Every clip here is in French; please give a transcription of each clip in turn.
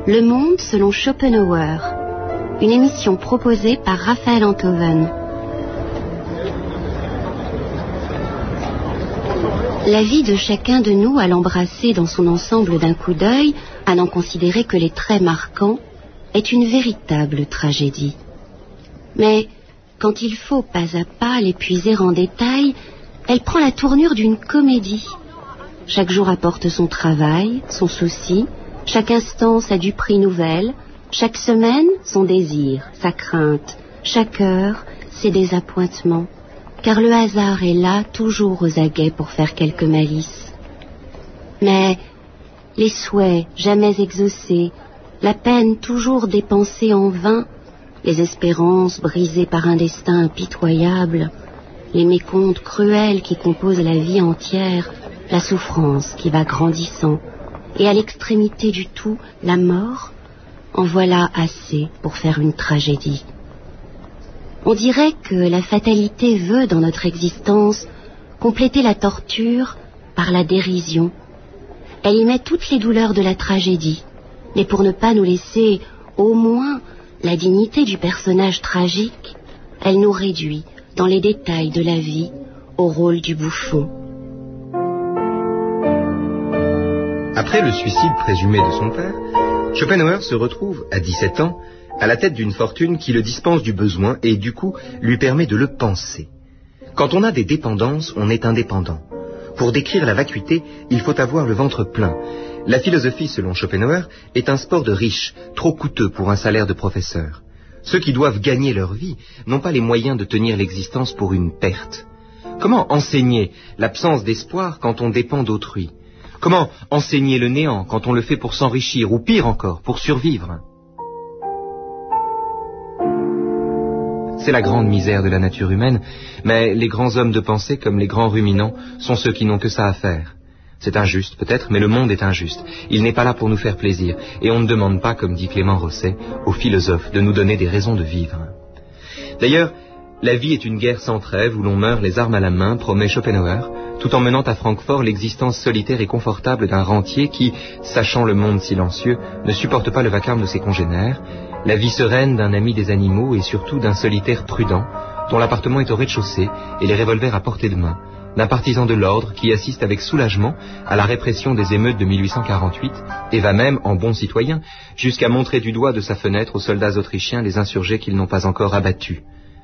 Le Monde selon Schopenhauer, une émission proposée par Raphaël Enthoven. La vie de chacun de nous, à l'embrasser dans son ensemble d'un coup d'œil, à n'en considérer que les traits marquants, est une véritable tragédie. Mais quand il faut pas à pas l'épuiser en détail, elle prend la tournure d'une comédie. Chaque jour apporte son travail, son souci, chaque instant sa duperie nouvelle, chaque semaine son désir, sa crainte, chaque heure ses désappointements, car le hasard est là toujours aux aguets pour faire quelques malices. Mais les souhaits jamais exaucés, la peine toujours dépensée en vain, les espérances brisées par un destin impitoyable, les mécomptes cruels qui composent la vie entière, la souffrance qui va grandissant, et à l'extrémité du tout, la mort, en voilà assez pour faire une tragédie. On dirait que la fatalité veut, dans notre existence, compléter la torture par la dérision. Elle y met toutes les douleurs de la tragédie, mais pour ne pas nous laisser, au moins, la dignité du personnage tragique, elle nous réduit, dans les détails de la vie, au rôle du bouffon. Après le suicide présumé de son père, Schopenhauer se retrouve, à 17 ans, à la tête d'une fortune qui le dispense du besoin et, du coup, lui permet de le penser. Quand on a des dépendances, on est indépendant. Pour décrire la vacuité, il faut avoir le ventre plein. La philosophie, selon Schopenhauer, est un sport de riches, trop coûteux pour un salaire de professeur. Ceux qui doivent gagner leur vie n'ont pas les moyens de tenir l'existence pour une perte. Comment enseigner l'absence d'espoir quand on dépend d'autrui ? Comment enseigner le néant quand on le fait pour s'enrichir, ou pire encore, pour survivre ? C'est la grande misère de la nature humaine, mais les grands hommes de pensée, comme les grands ruminants, sont ceux qui n'ont que ça à faire. C'est injuste, peut-être, mais le monde est injuste. Il n'est pas là pour nous faire plaisir, et on ne demande pas, comme dit Clément Rosset, aux philosophes de nous donner des raisons de vivre. D'ailleurs, la vie est une guerre sans trêve où l'on meurt les armes à la main, promet Schopenhauer, tout en menant à Francfort l'existence solitaire et confortable d'un rentier qui, sachant le monde silencieux, ne supporte pas le vacarme de ses congénères, la vie sereine d'un ami des animaux et surtout d'un solitaire prudent, dont l'appartement est au rez-de-chaussée et les revolvers à portée de main, d'un partisan de l'ordre qui assiste avec soulagement à la répression des émeutes de 1848 et va même, en bon citoyen, jusqu'à montrer du doigt de sa fenêtre aux soldats autrichiens les insurgés qu'ils n'ont pas encore abattus.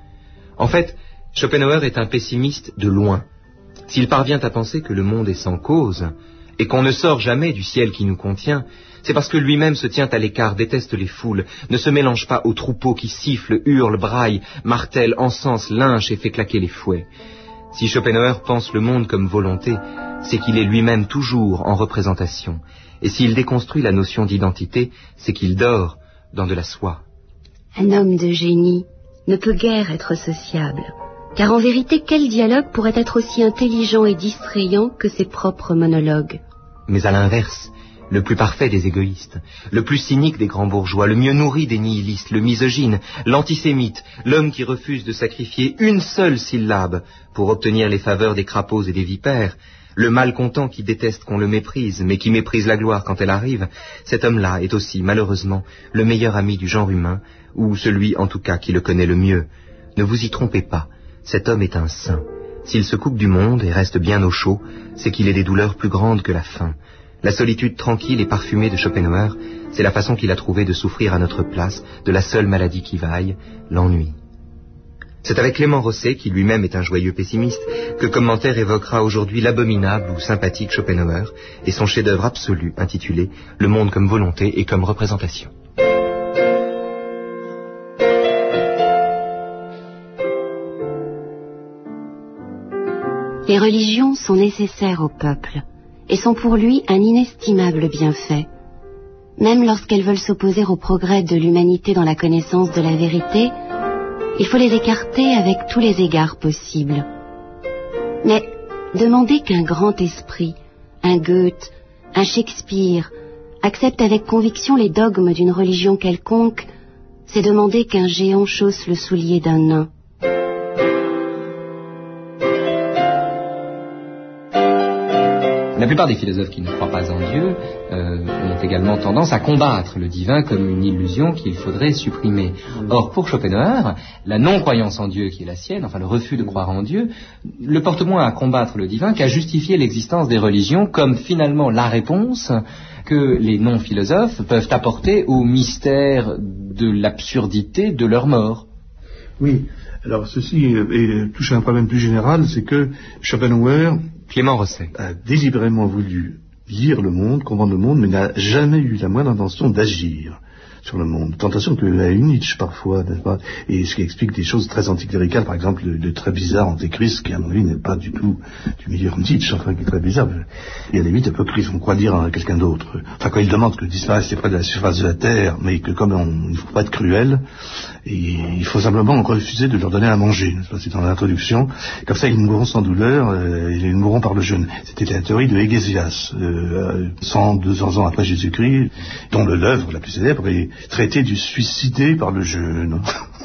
En fait, Schopenhauer est un pessimiste de loin. S'il parvient à penser que le monde est sans cause, et qu'on ne sort jamais du ciel qui nous contient, c'est parce que lui-même se tient à l'écart, déteste les foules, ne se mélange pas aux troupeaux qui sifflent, hurlent, braillent, martèlent, encensent, lynchent et fait claquer les fouets. Si Schopenhauer pense le monde comme volonté, c'est qu'il est lui-même toujours en représentation. Et s'il déconstruit la notion d'identité, c'est qu'il dort dans de la soie. Un homme de génie ne peut guère être sociable, car en vérité, quel dialogue pourrait être aussi intelligent et distrayant que ses propres monologues ? Mais à l'inverse, le plus parfait des égoïstes, le plus cynique des grands bourgeois, le mieux nourri des nihilistes, le misogyne, l'antisémite, l'homme qui refuse de sacrifier une seule syllabe pour obtenir les faveurs des crapauds et des vipères, le malcontent qui déteste qu'on le méprise, mais qui méprise la gloire quand elle arrive, cet homme-là est aussi, malheureusement, le meilleur ami du genre humain, ou celui, en tout cas, qui le connaît le mieux. Ne vous y trompez pas, cet homme est un saint. S'il se coupe du monde et reste bien au chaud, c'est qu'il ait des douleurs plus grandes que la faim. La solitude tranquille et parfumée de Schopenhauer, c'est la façon qu'il a trouvé de souffrir à notre place de la seule maladie qui vaille, l'ennui. C'est avec Clément Rosset, qui lui-même est un joyeux pessimiste, que Commentaire évoquera aujourd'hui l'abominable ou sympathique Schopenhauer et son chef-d'œuvre absolu intitulé « Le monde comme volonté et comme représentation ». Les religions sont nécessaires au peuple et sont pour lui un inestimable bienfait. Même lorsqu'elles veulent s'opposer au progrès de l'humanité dans la connaissance de la vérité, il faut les écarter avec tous les égards possibles. Mais demander qu'un grand esprit, un Goethe, un Shakespeare, accepte avec conviction les dogmes d'une religion quelconque, c'est demander qu'un géant chausse le soulier d'un nain. La plupart des philosophes qui ne croient pas en Dieu ont également tendance à combattre le divin comme une illusion qu'il faudrait supprimer. Or, pour Schopenhauer, la non-croyance en Dieu qui est la sienne, enfin le refus de croire en Dieu, le porte moins à combattre le divin qu'à justifier l'existence des religions comme finalement la réponse que les non-philosophes peuvent apporter au mystère de l'absurdité de leur mort. Oui, alors ceci touche à un problème plus général, c'est que Schopenhauer Clément Rosset a délibérément voulu lire le monde, comprendre le monde, mais n'a jamais eu la moindre intention d'agir sur le monde. Tentation que a eu Nietzsche parfois, n'est-ce pas? Et ce qui explique des choses très anticléricales, par exemple le très bizarre Antéchrist, qui à mon avis n'est pas du tout du milieu de Nietzsche, enfin qui est très bizarre. Il y a des mythes apocryphes, on croit dire à quelqu'un d'autre. Enfin quand il demande que disparaisse près de la surface de la Terre, mais que comme il ne faut pas être cruel, et il faut simplement refuser de leur donner à manger. C'est dans l'introduction. Comme ça, ils mourront sans douleur, ils mourront par le jeûne. C'était la théorie de Hégésias, 200 ans après Jésus-Christ, dont l'œuvre la plus célèbre est traité du suicidé par le jeûne.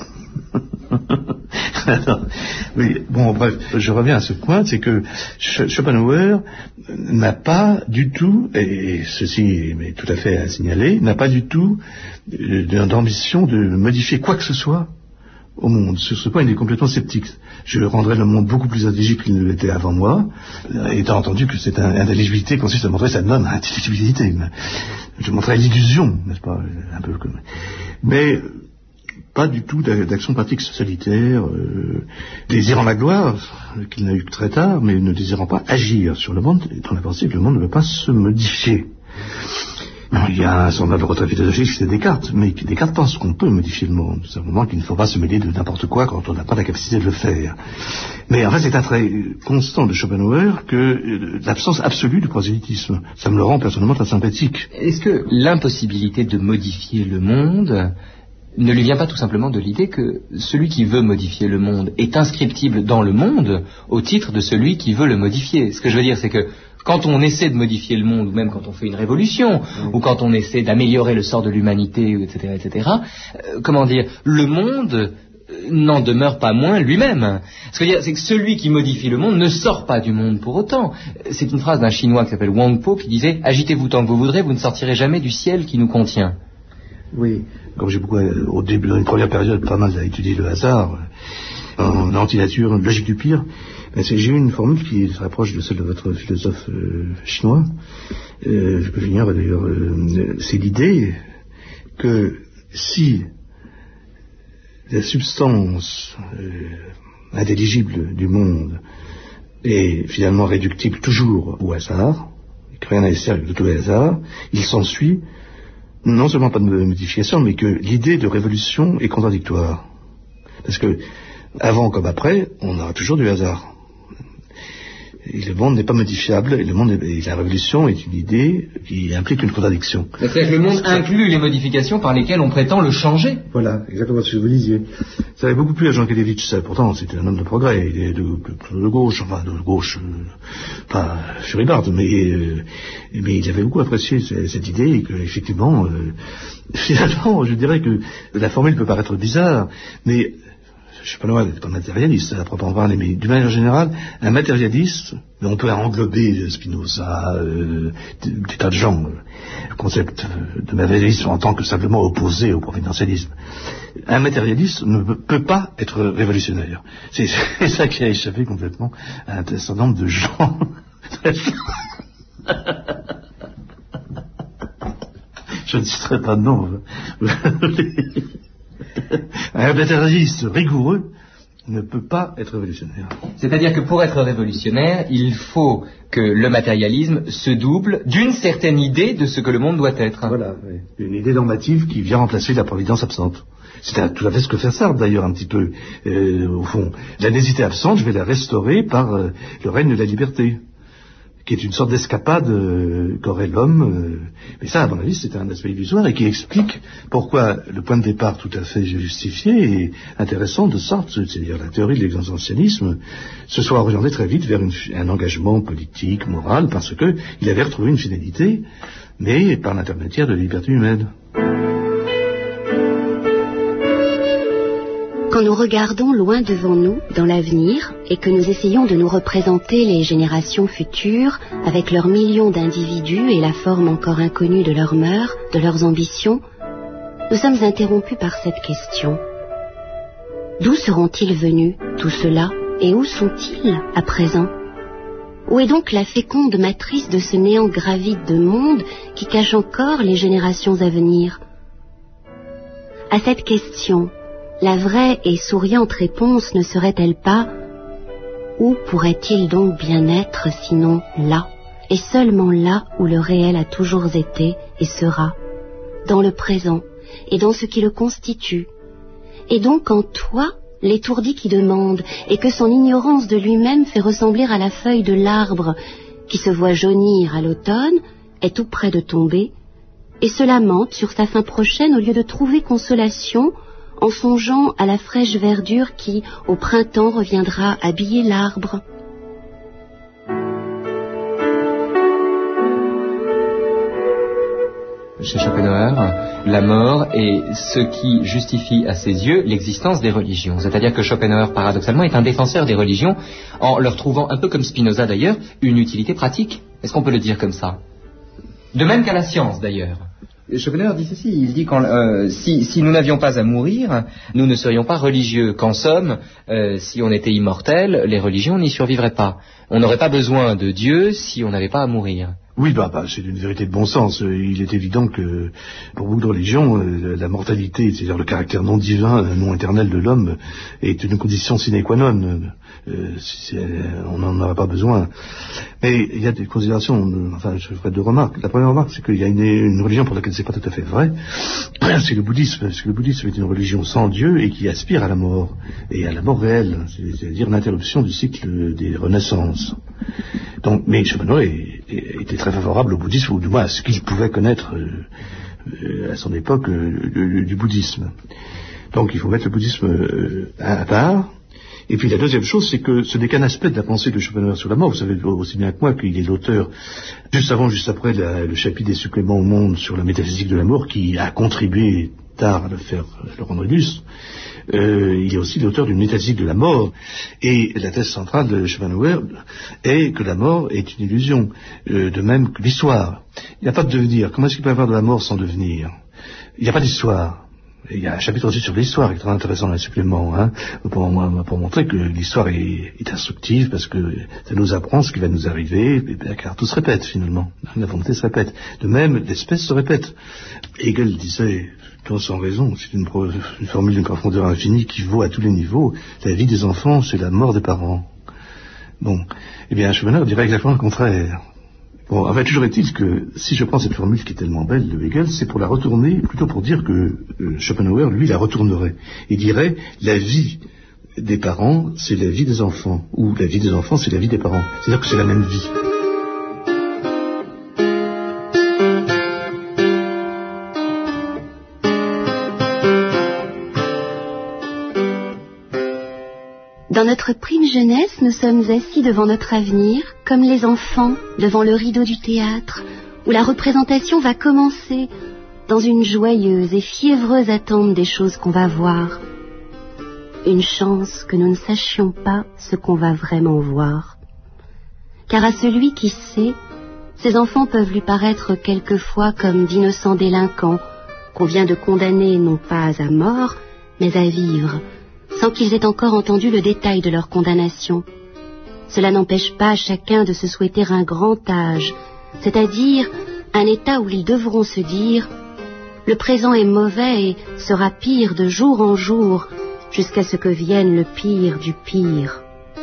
Oui, bon, bref, je reviens à ce point, c'est que Schopenhauer n'a pas du tout, et ceci est tout à fait à signaler, n'a pas du tout d'ambition de modifier quoi que ce soit au monde. Sur ce point, il est complètement sceptique. Je rendrai le monde beaucoup plus intelligible qu'il ne l'était avant moi, étant entendu que cette intelligibilité consiste à montrer sa non-intelligibilité. Je montrerai l'illusion, n'est-ce pas, un peu comme... Mais pas du tout d'action pratique solitaire, désirant la gloire, qu'il n'a eu que très tard, mais ne désirant pas agir sur le monde, étant la pensée que le monde ne peut pas se modifier. Il y a un semblable retrait philosophique, c'est Descartes, mais Descartes pense qu'on peut modifier le monde, simplement qu'il ne faut pas se mêler de n'importe quoi quand on n'a pas la capacité de le faire. Mais en fait, c'est un trait constant de Schopenhauer que l'absence absolue du prosélytisme. Ça me le rend personnellement très sympathique. Est-ce que l'impossibilité de modifier le monde ne lui vient pas tout simplement de l'idée que celui qui veut modifier le monde est inscriptible dans le monde au titre de celui qui veut le modifier? Ce que je veux dire, c'est que quand on essaie de modifier le monde, ou même quand on fait une révolution, ou quand on essaie d'améliorer le sort de l'humanité, etc., le monde n'en demeure pas moins lui-même. Ce que je veux dire, c'est que celui qui modifie le monde ne sort pas du monde pour autant. C'est une phrase d'un Chinois qui s'appelle Wang Po qui disait « Agitez-vous tant que vous voudrez, vous ne sortirez jamais du ciel qui nous contient ». Oui, comme j'ai beaucoup, au début, dans une première période, pas mal étudié le hasard, en antinature, logique du pire, j'ai eu une formule qui se rapproche de celle de votre philosophe chinois. Je peux finir d'ailleurs. C'est l'idée que si la substance intelligible du monde est finalement réductible toujours au hasard, que rien n'est nécessaire de tout le hasard, il s'ensuit non seulement pas de modification, mais que l'idée de révolution est contradictoire. Parce que avant comme après, on aura toujours du hasard. Et le monde n'est pas modifiable, et la révolution est une idée qui implique une contradiction. C'est-à-dire que le monde inclut les modifications par lesquelles on prétend le changer. Voilà, exactement ce que vous disiez. Ça avait beaucoup plu à Jean Kelevitch, ça. Pourtant c'était un homme de progrès, il est de gauche, pas furibarde, mais il avait beaucoup apprécié cette idée, et que effectivement, finalement, je dirais que la formule peut paraître bizarre, mais Schopenhauer n'est pas matérialiste, à proprement parler, mais d'une manière générale, un matérialiste, on peut englober Spinoza, des tas de gens, le concept de matérialisme en tant que simplement opposé au providentialisme. Un matérialiste ne peut pas être révolutionnaire. C'est ça qui a échappé complètement à un certain nombre de gens. Je ne citerai pas de nom. Un matérialiste rigoureux ne peut pas être révolutionnaire. C'est-à-dire que pour être révolutionnaire, il faut que le matérialisme se double d'une certaine idée de ce que le monde doit être. Voilà, oui. Une idée normative qui vient remplacer la providence absente. C'est tout à fait ce que fait Sartre d'ailleurs un petit peu. Au fond, la nécessité absente, je vais la restaurer par le règne de la liberté, qui est une sorte d'escapade qu'aurait l'homme. Mais ça, à mon avis, c'est un aspect illusoire et qui explique pourquoi le point de départ tout à fait justifié et intéressant de Sartre, c'est-à-dire la théorie de l'existentialisme, se soit orienté très vite vers un engagement politique, moral, parce que il avait retrouvé une finalité, mais par l'intermédiaire de la liberté humaine. Quand nous regardons loin devant nous, dans l'avenir, et que nous essayons de nous représenter les générations futures, avec leurs millions d'individus et la forme encore inconnue de leurs mœurs, de leurs ambitions, nous sommes interrompus par cette question. D'où seront-ils venus, tout cela, et où sont-ils à présent? Où est donc la féconde matrice de ce néant gravide de monde qui cache encore les générations à venir? À cette question, la vraie et souriante réponse ne serait-elle pas « Où pourrait-il donc bien être sinon là, et seulement là où le réel a toujours été et sera, dans le présent et dans ce qui le constitue, et donc en toi, l'étourdi qui demande, et que son ignorance de lui-même fait ressembler à la feuille de l'arbre qui se voit jaunir à l'automne, est tout près de tomber, et se lamente sur sa fin prochaine au lieu de trouver consolation en songeant à la fraîche verdure qui, au printemps, reviendra habiller l'arbre. Chez Schopenhauer, la mort est ce qui justifie à ses yeux l'existence des religions. C'est-à-dire que Schopenhauer, paradoxalement, est un défenseur des religions en leur trouvant, un peu comme Spinoza d'ailleurs, une utilité pratique. Est-ce qu'on peut le dire comme ça? De même qu'à la science d'ailleurs. Schopenhauer dit ceci, il dit si nous n'avions pas à mourir, nous ne serions pas religieux. Qu'en somme, si on était immortel, les religions n'y survivraient pas. On n'aurait pas besoin de Dieu si on n'avait pas à mourir. Oui, c'est une vérité de bon sens. Il est évident que pour beaucoup de religions, la mortalité, c'est-à-dire le caractère non divin, non éternel de l'homme, est une condition sine qua non. On n'en aurait pas besoin. Mais il y a des considérations, je ferai deux remarques. La première remarque, c'est qu'il y a une religion pour laquelle c'est pas tout à fait vrai, c'est le bouddhisme. Parce que le bouddhisme est une religion sans Dieu et qui aspire à la mort, et à la mort réelle, c'est-à-dire l'interruption du cycle des renaissances. Donc, mais Schopenhauer était très favorable au bouddhisme, ou du moins à ce qu'il pouvait connaître à son époque du bouddhisme. Donc il faut mettre le bouddhisme à part. Et puis la deuxième chose, c'est que ce n'est qu'un aspect de la pensée de Schopenhauer sur la mort. Vous savez aussi bien que moi qu'il est l'auteur, juste après le chapitre des suppléments au monde sur la métaphysique de la mort, qui a contribué tard à le rendre illustre. Il est aussi l'auteur d'une métaphysique de la mort. Et la thèse centrale de Schopenhauer est que la mort est une illusion, de même que l'histoire. Il n'y a pas de devenir. Comment est-ce qu'il peut y avoir de la mort sans devenir? Il n'y a pas d'histoire. Il y a un chapitre aussi sur l'histoire qui est très intéressant dans les suppléments, pour montrer que l'histoire est instructive, parce que ça nous apprend ce qui va nous arriver, car tout se répète finalement. La volonté se répète. De même, l'espèce se répète. Hegel disait, sans raison, c'est une formule d'une profondeur infinie qui vaut à tous les niveaux. La vie des enfants, c'est la mort des parents. Bon, eh bien, Schopenhauer dirait exactement le contraire. Bon, enfin, toujours est-il que si je prends cette formule qui est tellement belle de Hegel, c'est pour la retourner, plutôt pour dire que Schopenhauer, lui, la retournerait. Il dirait, la vie des parents, c'est la vie des enfants, ou la vie des enfants, c'est la vie des parents. C'est-à-dire que c'est la même vie. Dans notre prime jeunesse, nous sommes assis devant notre avenir, comme les enfants devant le rideau du théâtre, où la représentation va commencer dans une joyeuse et fiévreuse attente des choses qu'on va voir. Une chance que nous ne sachions pas ce qu'on va vraiment voir. Car à celui qui sait, ces enfants peuvent lui paraître quelquefois comme d'innocents délinquants qu'on vient de condamner non pas à mort, mais à vivre, sans qu'ils aient encore entendu le détail de leur condamnation. Cela n'empêche pas chacun de se souhaiter un grand âge, c'est-à-dire un état où ils devront se dire « Le présent est mauvais et sera pire de jour en jour, jusqu'à ce que vienne le pire du pire. »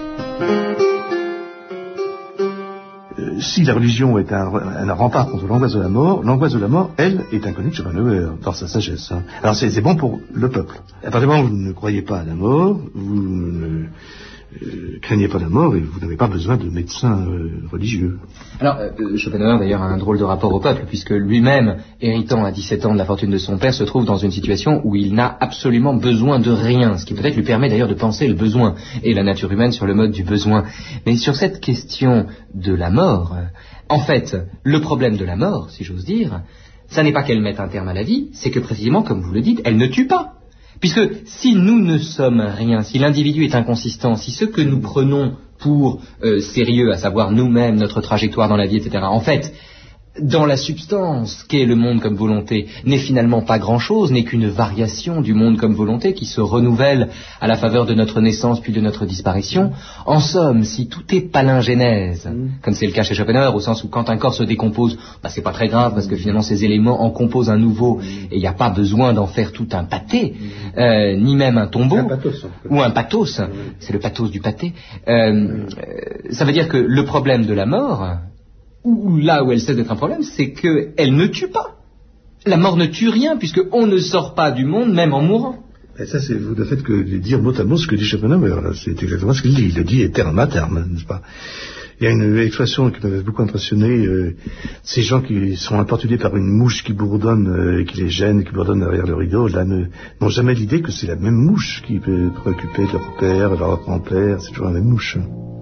Si la religion est un rempart contre l'angoisse de la mort, elle, est inconnue de Schopenhauer, par sa sagesse. Alors c'est bon pour le peuple. À partir du moment où vous ne croyez pas à la mort, vous ne craignez pas la mort et vous n'avez pas besoin de médecins religieux. Alors, Schopenhauer d'ailleurs a un drôle de rapport au peuple, puisque lui-même, héritant à 17 ans de la fortune de son père, se trouve dans une situation où il n'a absolument besoin de rien, ce qui peut-être lui permet d'ailleurs de penser le besoin, et la nature humaine sur le mode du besoin. Mais sur cette question de la mort, en fait, le problème de la mort, si j'ose dire, ça n'est pas qu'elle mette un terme à la vie, c'est que précisément, comme vous le dites, elle ne tue pas. Puisque si nous ne sommes rien, si l'individu est inconsistant, si ce que nous prenons pour sérieux, à savoir nous-mêmes, notre trajectoire dans la vie, etc., en fait, dans la substance qu'est le monde comme volonté, n'est finalement pas grand-chose, n'est qu'une variation du monde comme volonté qui se renouvelle à la faveur de notre naissance puis de notre disparition. En somme, si tout est palingénèse, comme c'est le cas chez Schopenhauer, au sens où quand un corps se décompose, c'est pas très grave parce que finalement ces éléments en composent un nouveau et il n'y a pas besoin d'en faire tout un pâté, ni même un tombeau, ou un pathos, c'est le pathos du pâté. Ça veut dire que le problème de la mort, ou là où elle cesse d'être un problème, c'est qu'elle ne tue pas. La mort ne tue rien, puisqu'on ne sort pas du monde, même en mourant. Et ça, c'est le fait que de dire mot à mot ce que dit Schopenhauer. C'est exactement ce qu'il dit. Il le dit terme à terme, n'est-ce pas? Il y a une expression qui m'avait beaucoup impressionné. Ces gens qui sont importunés par une mouche qui bourdonne, qui les gêne, qui bourdonne derrière le rideau, là, n'ont jamais l'idée que c'est la même mouche qui peut préoccuper leur père, leur grand-père. C'est toujours la même mouche.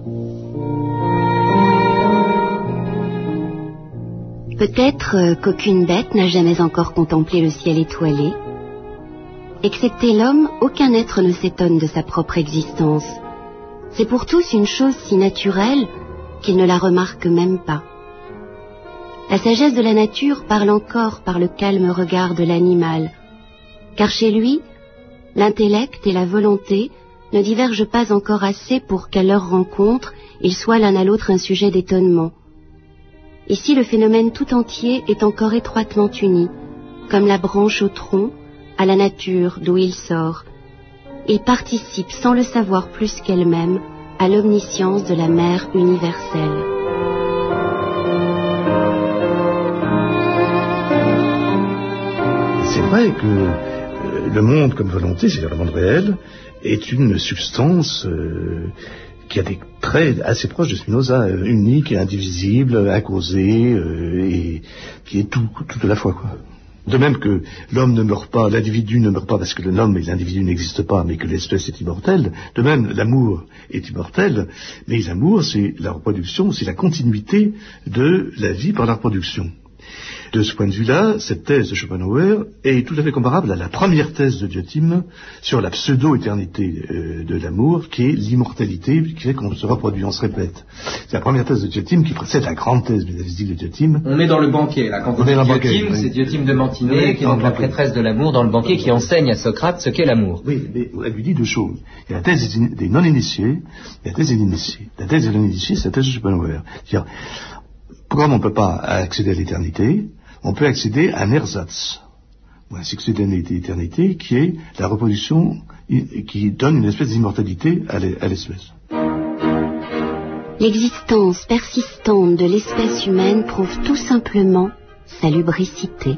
Peut-être qu'aucune bête n'a jamais encore contemplé le ciel étoilé. Excepté l'homme, aucun être ne s'étonne de sa propre existence. C'est pour tous une chose si naturelle qu'ils ne la remarquent même pas. La sagesse de la nature parle encore par le calme regard de l'animal, car chez lui, l'intellect et la volonté ne divergent pas encore assez pour qu'à leur rencontre, ils soient l'un à l'autre un sujet d'étonnement. Ici, le phénomène tout entier est encore étroitement uni, comme la branche au tronc, à la nature d'où il sort. Il participe, sans le savoir plus qu'elle-même, à l'omniscience de la mère universelle. C'est vrai que le monde comme volonté, c'est-à-dire le monde réel, est une substance qui a des traits assez proches de Spinoza, unique et indivisible, incausé, et qui est tout à la fois, quoi. De même que l'homme ne meurt pas, l'individu ne meurt pas parce que l'homme et l'individu n'existent pas, mais que l'espèce est immortelle. De même, l'amour est immortel, mais l'amour, c'est la reproduction, c'est la continuité de la vie par la reproduction. De ce point de vue-là, cette thèse de Schopenhauer est tout à fait comparable à la première thèse de Diotima sur la pseudo-éternité de l'amour, qui est l'immortalité, qui fait qu'on se reproduit, on se répète. C'est la première thèse de Diotima qui précède la grande thèse métaphysique de Diotima. On est dans le banquet, là. Quand on dit Diotima, c'est Diotima de Mantinet, qui est donc la prêtresse de l'amour dans le banquet, qui enseigne à Socrate ce qu'est l'amour. Oui, mais elle lui dit deux choses. Il y a la thèse des non-initiés et la thèse des initiés. La thèse des non-initiés, c'est la thèse de Schopenhauer. C'est-à-dire, comme on ne peut pas accéder à l'éternité, on peut accéder à un ersatz, ou un succès d'éternité, qui est la reproduction, qui donne une espèce d'immortalité à l'espèce. L'existence persistante de l'espèce humaine prouve tout simplement sa lubricité.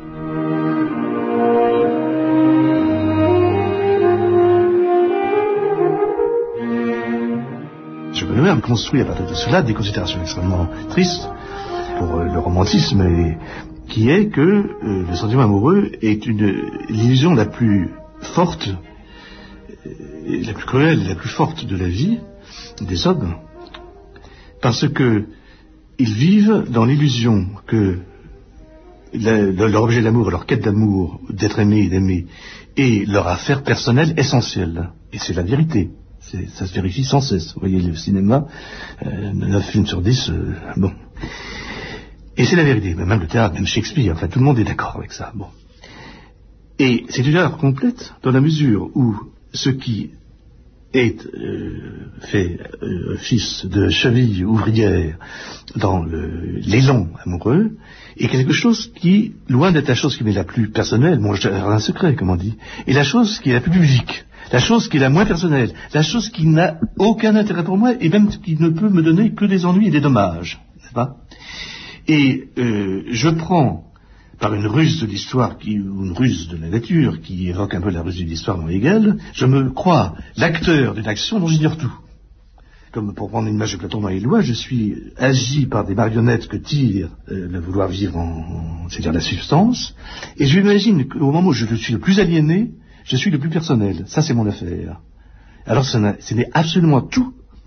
Schopenhauer construit à partir de cela des considérations extrêmement tristes pour le romantisme, qui est que le sentiment amoureux est l'illusion la plus forte, la plus cruelle, la plus forte de la vie des hommes, parce que ils vivent dans l'illusion que leur objet d'amour, leur quête d'amour, d'être aimé et d'aimer, est leur affaire personnelle essentielle. Et c'est la vérité. Ça se vérifie sans cesse. Vous voyez, le cinéma, 9 films sur 10, bon. Et c'est la vérité, même le théâtre, même Shakespeare, enfin tout le monde est d'accord avec ça. Bon. Et c'est une erreur complète dans la mesure où ce qui est fait fils de cheville ouvrière dans l'élan amoureux est quelque chose qui, loin d'être la chose qui m'est la plus personnelle, mon jardin secret, comme on dit, est la chose qui est la plus publique, la chose qui est la moins personnelle, la chose qui n'a aucun intérêt pour moi et même qui ne peut me donner que des ennuis et des dommages, n'est-ce pas? Et je prends, par une ruse de l'histoire ou une ruse de la nature qui évoque un peu la ruse de l'histoire dans Hegel, je me crois l'acteur d'une action dont j'ignore tout. Comme pour prendre une image de Platon dans les lois, je suis agi par des marionnettes que tire le vouloir vivre c'est-à-dire la substance, et je m'imagine qu'au moment où je suis le plus aliéné, je suis le plus personnel. Ça, c'est mon affaire. Alors ce n'est absolument tout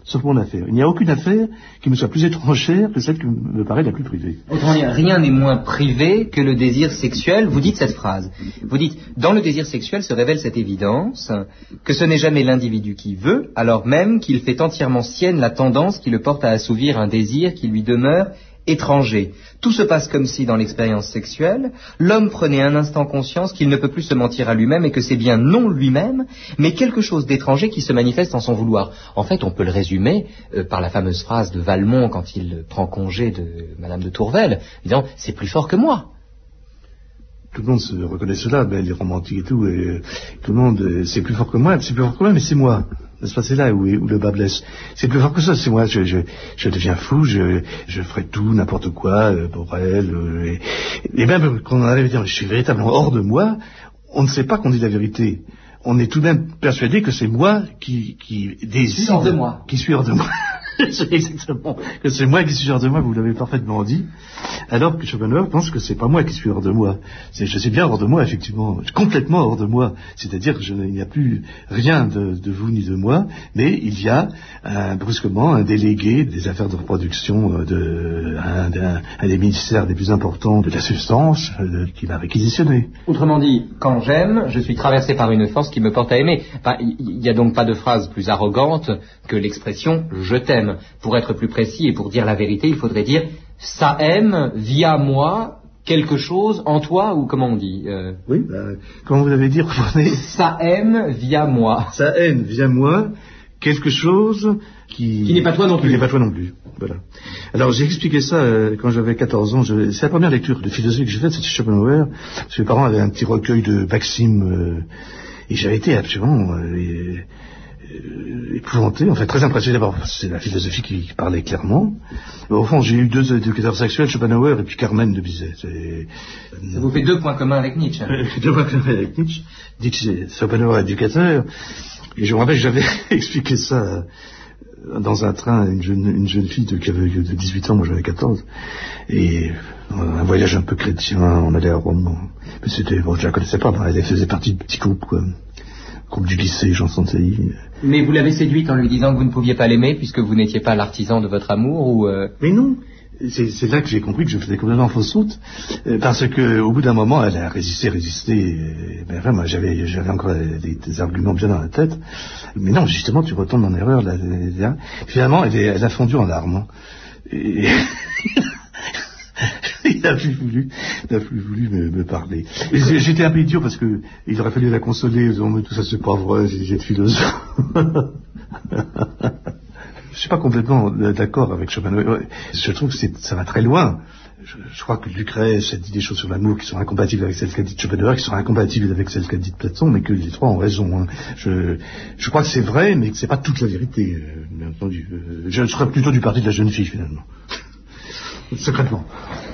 sauf mon affaire. Il n'y a aucune affaire qui me soit plus étrangère que celle qui me paraît la plus privée. Autrement dit, rien n'est moins privé que le désir sexuel. Vous dites cette phrase. Vous dites, dans le désir sexuel se révèle cette évidence, que ce n'est jamais l'individu qui veut, alors même qu'il fait entièrement sienne la tendance qui le porte à assouvir un désir qui lui demeure étranger. Tout se passe comme si, dans l'expérience sexuelle, l'homme prenait un instant conscience qu'il ne peut plus se mentir à lui-même et que c'est bien non lui-même, mais quelque chose d'étranger qui se manifeste en son vouloir. En fait, on peut le résumer par la fameuse phrase de Valmont quand il prend congé de Madame de Tourvel, disant « c'est plus fort que moi ». Tout le monde se reconnaît cela, les romantiques et tout, et tout le monde, c'est plus fort que moi, mais c'est moi. N'est-ce pas, c'est là où le bas blesse. C'est plus fort que ça, c'est moi, je deviens fou, je ferai tout, n'importe quoi, pour elle, et même quand on arrive à dire, je suis véritablement hors de moi, on ne sait pas qu'on dit la vérité. On est tout de même persuadé que c'est moi qui décide. Hors de moi. Qui suis hors de moi. Exactement. Que c'est moi qui suis hors de moi, vous l'avez parfaitement dit. Alors que Schopenhauer pense que c'est pas moi qui suis hors de moi. Je suis bien hors de moi, effectivement. Complètement hors de moi. C'est-à-dire qu'il n'y a plus rien de vous ni de moi, mais il y a brusquement un délégué des affaires de reproduction un des ministères les plus importants de la substance qui m'a réquisitionné. Autrement dit, quand j'aime, je suis traversé par une force qui me porte à aimer. Il n'y a donc pas de phrase plus arrogante que l'expression « je t'aime ». Pour être plus précis et pour dire la vérité, il faudrait dire « ça aime via moi quelque chose en toi » ou comment on dit Oui, comment vous l'avez dit, reprenez. Ça aime via moi. Ça aime via moi quelque chose qui n'est pas toi non plus. Qui n'est pas toi non plus. Voilà. Alors j'ai expliqué ça quand j'avais 14 ans. C'est la première lecture de philosophie que j'ai faite, c'était Schopenhauer. Parce que mes parents avaient un petit recueil de maximes et j'avais été absolument épouvanté, en fait très impressionné par c'est la philosophie qui parlait clairement. Au fond, j'ai eu deux éducateurs sexuels, Schopenhauer et puis Carmen de Bizet. Ça vous fait deux points communs avec Nietzsche. Deux points communs avec Nietzsche. Nietzsche, Schopenhauer éducateur. Et je me rappelle que j'avais expliqué ça dans un train à une jeune fille qui avait de 18 ans, moi j'avais 14. Et un voyage un peu chrétien, on allait à Rome. Mais c'était, je la connaissais pas, elle faisait partie du petit groupe, quoi. Groupe du lycée, Jean Santilly. Mais vous l'avez séduite en lui disant que vous ne pouviez pas l'aimer puisque vous n'étiez pas l'artisan de votre amour ou Mais non, c'est là que j'ai compris que je faisais complètement fausse route, parce que au bout d'un moment, elle a résisté. Mais enfin, moi, j'avais encore des arguments bien dans la tête. Mais non, justement, tu retombes en erreur. Là. Finalement, elle a fondu en larmes. Hein. Et il n'a plus voulu me parler. J'étais un peu idiot parce que il aurait fallu la consoler, disant, mais tout ça c'est pas vrai, j'ai de philosophe. Je suis pas complètement d'accord avec Schopenhauer. Je trouve que ça va très loin. Je crois que Lucrèce a dit des choses sur l'amour qui sont incompatibles avec celles qu'a dit Schopenhauer, qui sont incompatibles avec celles qu'a dit Platon, mais que les trois ont raison. Hein. Je crois que c'est vrai, mais que c'est pas toute la vérité, bien entendu. Je serais plutôt du parti de la jeune fille, finalement. Secrètement.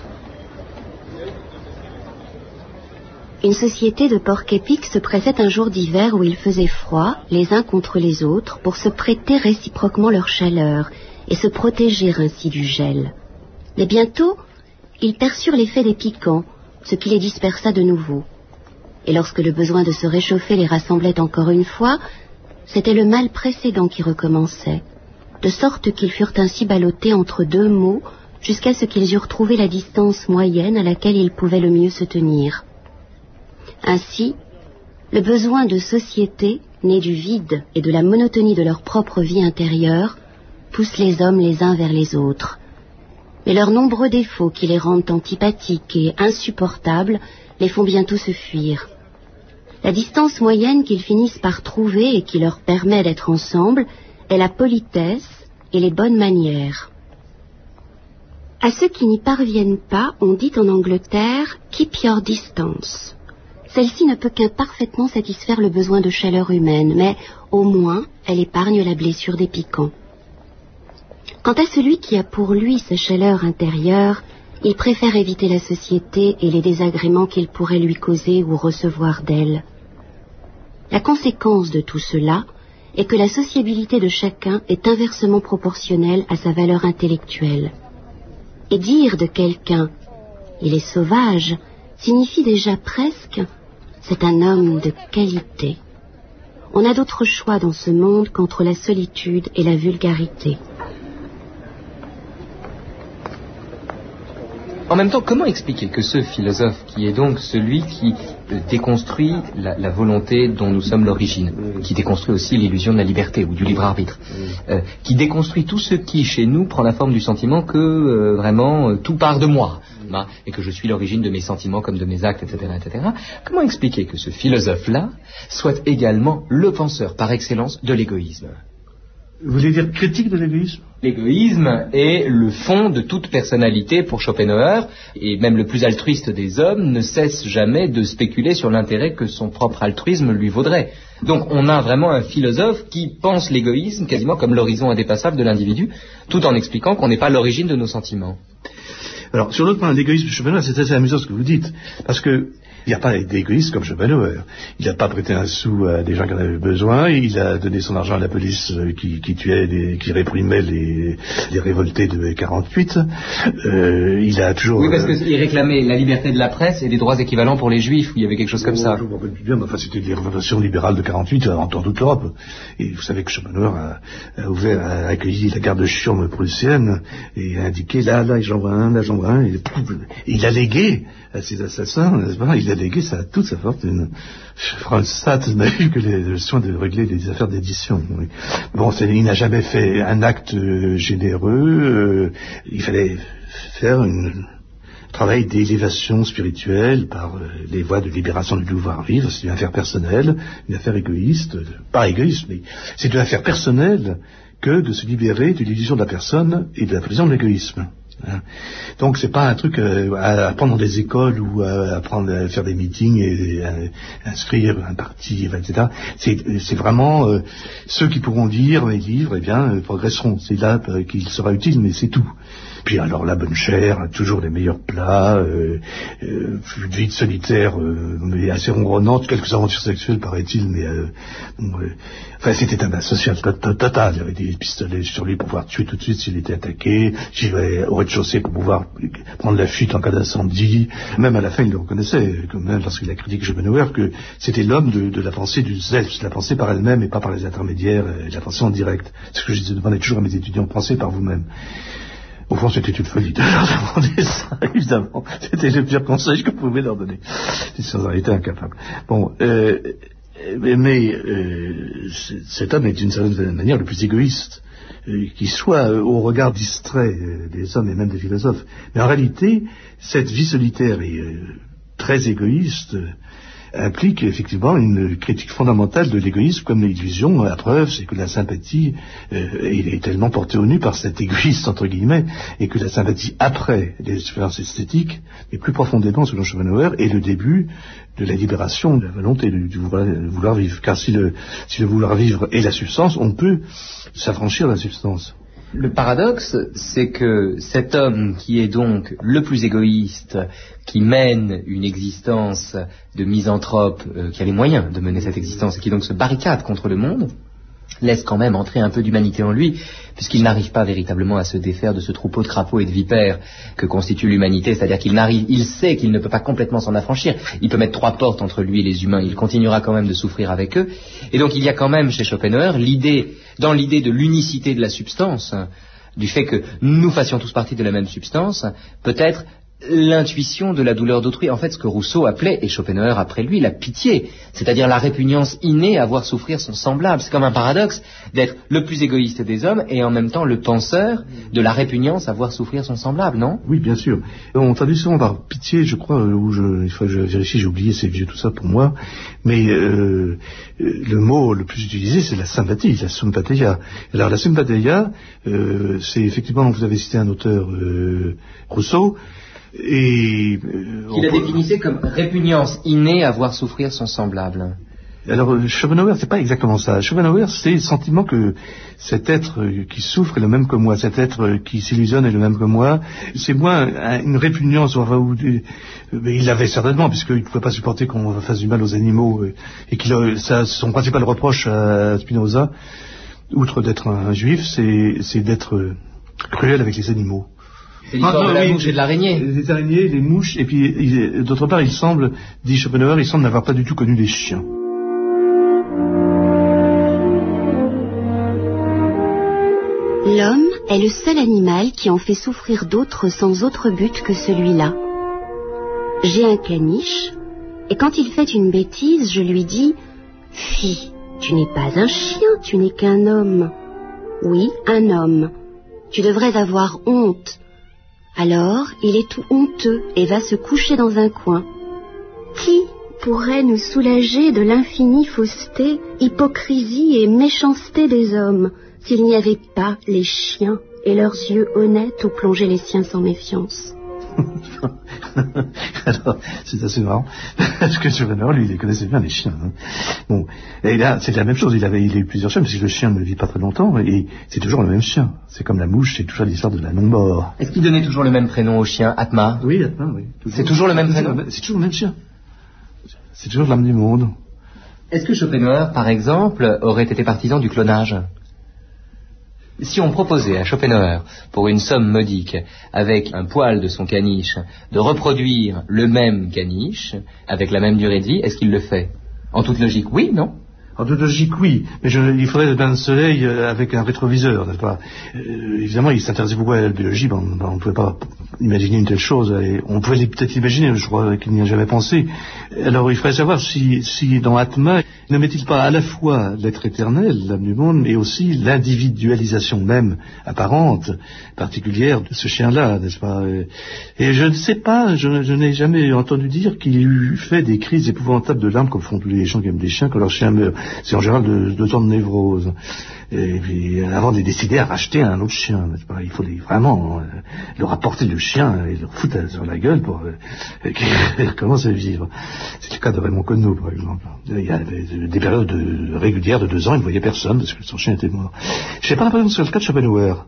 Une société de porcs-épics se pressait un jour d'hiver où il faisait froid, les uns contre les autres, pour se prêter réciproquement leur chaleur et se protéger ainsi du gel. Mais bientôt, ils perçurent l'effet des piquants, ce qui les dispersa de nouveau. Et lorsque le besoin de se réchauffer les rassemblait encore une fois, c'était le mal précédent qui recommençait, de sorte qu'ils furent ainsi ballottés entre deux maux jusqu'à ce qu'ils eurent trouvé la distance moyenne à laquelle ils pouvaient le mieux se tenir. Ainsi, le besoin de société, né du vide et de la monotonie de leur propre vie intérieure, pousse les hommes les uns vers les autres. Mais leurs nombreux défauts qui les rendent antipathiques et insupportables les font bientôt se fuir. La distance moyenne qu'ils finissent par trouver et qui leur permet d'être ensemble est la politesse et les bonnes manières. À ceux qui n'y parviennent pas, on dit en Angleterre « keep your distance ». Celle-ci ne peut qu'imparfaitement satisfaire le besoin de chaleur humaine, mais au moins elle épargne la blessure des piquants. Quant à celui qui a pour lui sa chaleur intérieure, il préfère éviter la société et les désagréments qu'il pourrait lui causer ou recevoir d'elle. La conséquence de tout cela est que la sociabilité de chacun est inversement proportionnelle à sa valeur intellectuelle. Et dire de quelqu'un « il est sauvage » signifie déjà presque « c'est un homme de qualité ». On n'a d'autre choix dans ce monde qu'entre la solitude et la vulgarité. En même temps, comment expliquer que ce philosophe, qui est donc celui qui déconstruit la volonté dont nous sommes l'origine, qui déconstruit aussi l'illusion de la liberté ou du libre arbitre, qui déconstruit tout ce qui, chez nous, prend la forme du sentiment que vraiment tout part de moi, et que je suis l'origine de mes sentiments comme de mes actes, etc., etc. Comment expliquer que ce philosophe-là soit également le penseur par excellence de l'égoïsme? Vous voulez dire critique de l'égoïsme? L'égoïsme est le fond de toute personnalité pour Schopenhauer, et même le plus altruiste des hommes ne cesse jamais de spéculer sur l'intérêt que son propre altruisme lui vaudrait. Donc on a vraiment un philosophe qui pense l'égoïsme quasiment comme l'horizon indépassable de l'individu, tout en expliquant qu'on n'est pas l'origine de nos sentiments. Alors, sur l'autre point, l'égoïsme de Schopenhauer, c'est assez amusant ce que vous dites, parce que il n'y a pas d'égoïste comme Schopenhauer. Il n'a pas prêté un sou à des gens qui en avaient besoin, il a donné son argent à la police qui tuait, qui réprimait les révoltés de 48. Il a toujours... Oui, parce qu'il réclamait la liberté de la presse et des droits équivalents pour les juifs, où il y avait quelque chose comme ça. Je ne me rappelle plus bien, mais enfin, c'était les révolutions libérales de 48 en toute l'Europe. Et vous savez que Schopenhauer a accueilli la garde de Chiourme prussienne et a indiqué là j'en vois un, et il a légué à ses assassins, n'est-ce pas, il a légué toute sa fortune. Franzat n'a eu que le soin de régler les affaires d'édition. Oui. Bon, il n'a jamais fait un acte généreux, il fallait faire un travail d'élévation spirituelle par les voies de libération du devoir vivre. C'est une affaire personnelle, une affaire égoïste, pas égoïste, mais c'est une affaire personnelle que de se libérer de l'illusion de la personne et de la prison de l'égoïsme. Donc c'est pas un truc à apprendre dans des écoles ou à apprendre à faire des meetings et à inscrire un parti, etc. C'est vraiment ceux qui pourront lire les livres, eh bien progresseront. C'est là qu'il sera utile, mais c'est tout. Puis alors la bonne chère, toujours les meilleurs plats, une vie de solitaire mais assez ronronnante, quelques aventures sexuelles paraît-il, mais enfin c'était un asocial total. Il y avait des pistolets sur lui pour pouvoir tuer tout de suite s'il était attaqué. J'y vais au rez-de-chaussée pour pouvoir prendre la fuite en cas d'incendie. Même à la fin il le reconnaissait, même lorsqu'il a critiqué Schopenhauer, que c'était l'homme de la pensée du self, de la pensée par elle-même et pas par les intermédiaires, et de la pensée en direct. C'est ce que je demandais toujours à mes étudiants, pensez par vous-même. Au fond, c'était une folie de leur demander ça, évidemment. C'était le pire conseil que je pouvais leur donner. Ils en étaient incapables. Bon, cet homme est d'une certaine manière le plus égoïste qui soit au regard distrait des hommes et même des philosophes. Mais en réalité, cette vie solitaire et très égoïste implique effectivement une critique fondamentale de l'égoïsme comme l'illusion. La preuve, c'est que la sympathie est tellement portée au nu par cet égoïste, entre guillemets, et que la sympathie après les expériences esthétiques, et plus profondément selon Schopenhauer, est le début de la libération de la volonté du vouloir vivre. Car si le vouloir vivre est la substance, on peut s'affranchir de la substance. Le paradoxe, c'est que cet homme qui est donc le plus égoïste, qui mène une existence de misanthrope, qui a les moyens de mener cette existence et qui donc se barricade contre le monde, laisse quand même entrer un peu d'humanité en lui, puisqu'il n'arrive pas véritablement à se défaire de ce troupeau de crapauds et de vipères que constitue l'humanité, c'est-à-dire il sait qu'il ne peut pas complètement s'en affranchir, il peut mettre 3 portes entre lui et les humains, il continuera quand même de souffrir avec eux, et donc il y a quand même chez Schopenhauer dans l'idée de l'unicité de la substance, du fait que nous fassions tous partie de la même substance, peut-être l'intuition de la douleur d'autrui, en fait ce que Rousseau appelait, et Schopenhauer après lui, la pitié, c'est-à-dire la répugnance innée à voir souffrir son semblable. C'est comme un paradoxe d'être le plus égoïste des hommes et en même temps le penseur de la répugnance à voir souffrir son semblable, non? Oui, bien sûr. On traduit souvent par pitié, je crois, il faut que je vérifie, j'ai oublié, c'est vieux tout ça pour moi, mais le mot le plus utilisé c'est la sympathie, la sympatheia. Alors la sympatheia, c'est effectivement, vous avez cité un auteur, Rousseau, et qui la définissait comme répugnance innée à voir souffrir son semblable. Alors Schopenhauer, c'est pas exactement ça. Schopenhauer, c'est le sentiment que cet être qui souffre est le même que moi, cet être qui s'illusionne est le même que moi. C'est moins une répugnance, mais il l'avait certainement, puisqu'il ne pouvait pas supporter qu'on fasse du mal aux animaux, et son principal reproche à Spinoza, outre d'être un juif, c'est d'être cruel avec les animaux. C'est l'histoire de la mouche et de l'araignée. Les araignées, les mouches, et puis d'autre part, dit Schopenhauer, il semble n'avoir pas du tout connu les chiens. L'homme est le seul animal qui en fait souffrir d'autres sans autre but que celui-là. J'ai un caniche, et quand il fait une bêtise, je lui dis « Fi, tu n'es pas un chien, tu n'es qu'un homme. » « Oui, un homme. Tu devrais avoir honte. » Alors, il est tout honteux et va se coucher dans un coin. Qui pourrait nous soulager de l'infinie fausseté, hypocrisie et méchanceté des hommes s'il n'y avait pas les chiens et leurs yeux honnêtes où plongeaient les siens sans méfiance? Alors, c'est assez marrant, parce que Schopenhauer, lui, il connaissait bien les chiens. Hein. Bon, et là, c'est la même chose, il a eu plusieurs chiens, parce que le chien ne vit pas très longtemps, et c'est toujours le même chien. C'est comme la mouche, c'est toujours l'histoire de la non-mort. Est-ce qu'il donnait toujours le même prénom au chien, Atma? Oui, Atma, oui. C'est toujours le même prénom? C'est toujours le même chien. C'est toujours l'âme du monde. Est-ce que Schopenhauer, par exemple, aurait été partisan du clonage? Si on proposait à Schopenhauer, pour une somme modique, avec un poil de son caniche, de reproduire le même caniche, avec la même durée de vie, est-ce qu'il le fait? En toute logique, oui, non? En toute logique, oui, mais il faudrait un soleil avec un rétroviseur, n'est-ce pas? Évidemment, il s'intéressait beaucoup à la biologie, on ne pouvait pas imaginer une telle chose, et on pouvait peut-être l'imaginer, je crois qu'il n'y a jamais pensé. Alors, il faudrait savoir si dans Atma, ne met-il pas à la fois l'être éternel, l'âme du monde, mais aussi l'individualisation même apparente, particulière de ce chien-là, n'est-ce pas? Et je ne sais pas, je n'ai jamais entendu dire qu'il eût fait des crises épouvantables de l'âme, comme font tous les gens qui aiment des chiens, quand leur chien meurt. C'est en général de temps de névrose. Et puis, avant de décider à racheter un autre chien, n'est-ce pas? Il faut vraiment leur apporter le chien et leur foutre sur la gueule pour qu'ils commencent à vivre. C'est le cas de Raymond Queneau, par exemple. Il y a des périodes régulières de 2 ans, il ne voyait personne parce que son chien était mort. Je n'ai pas l'impression que c'est le cas de Schopenhauer.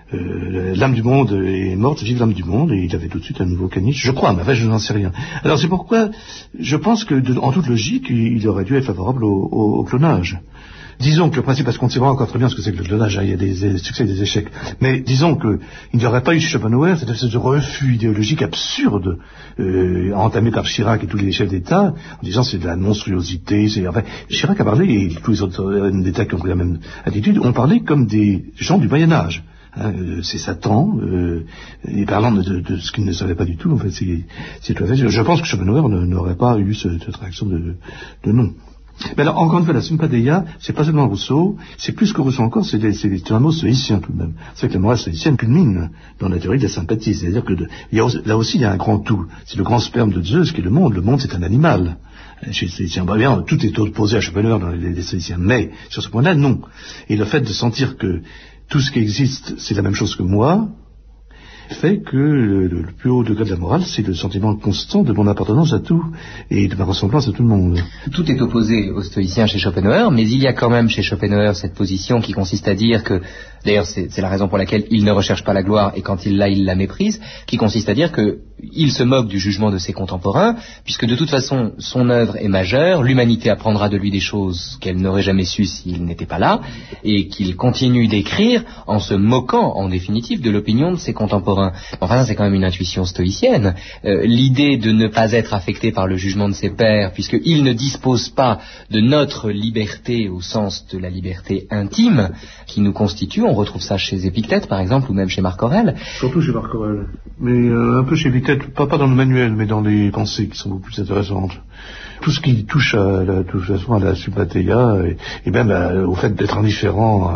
L'âme du monde est morte, vive l'âme du monde, et il avait tout de suite un nouveau caniche, je crois, mais je n'en sais rien. Alors c'est pourquoi je pense que, en toute logique, il aurait dû être favorable au clonage. Disons que le principe, parce qu'on ne sait pas encore très bien ce que c'est que le clonage, il y a des succès et des échecs, mais disons qu'il n'y aurait pas eu chez Schopenhauer cette espèce de refus idéologique absurde, entamé par Chirac et tous les chefs d'État, en disant c'est de la monstruosité, enfin, Chirac a parlé, et tous les autres hommes d'État qui ont pris la même attitude, ont parlé comme des gens du Moyen-Âge. C'est Satan, et parlant de ce qu'il ne savait pas du tout, en fait, c'est tout à fait. Je pense que Schopenhauer n'aurait pas eu cette réaction de non. Mais alors, encore une fois, la sympathia, c'est pas seulement Rousseau, c'est plus que Rousseau encore, c'est un mot stoïcien tout de même. C'est vrai que la morale stoïcienne culmine dans la théorie de la sympathie, c'est-à-dire que là aussi il y a un grand tout. C'est le grand sperme de Zeus qui est le monde. Le monde, c'est un animal. Chez les stoïciens, bien, tout est opposé à Schopenhauer dans les stoïciens, mais sur ce point-là, non. Et le fait de sentir que tout ce qui existe, c'est la même chose que moi, fait que le plus haut degré de la morale, c'est le sentiment constant de mon appartenance à tout et de ma ressemblance à tout le monde. Tout est opposé aux stoïciens chez Schopenhauer, mais il y a quand même chez Schopenhauer cette position qui consiste à dire que, d'ailleurs c'est la raison pour laquelle il ne recherche pas la gloire et quand il l'a, il la méprise, qui consiste à dire que il se moque du jugement de ses contemporains, puisque de toute façon son œuvre est majeure, l'humanité apprendra de lui des choses qu'elle n'aurait jamais su s'il n'était pas là, et qu'il continue d'écrire en se moquant en définitive de l'opinion de ses contemporains. Enfin, ça c'est quand même une intuition stoïcienne. L'idée de ne pas être affecté par le jugement de ses pairs, puisqu'il ne dispose pas de notre liberté au sens de la liberté intime qui nous constitue. On retrouve ça chez Épictète par exemple, ou même chez Marc Aurèle. Surtout chez Marc Aurèle, mais un peu chez Épictète, pas dans le manuel, mais dans les pensées qui sont beaucoup plus intéressantes. Tout ce qui touche à la sympathia et même au fait d'être indifférent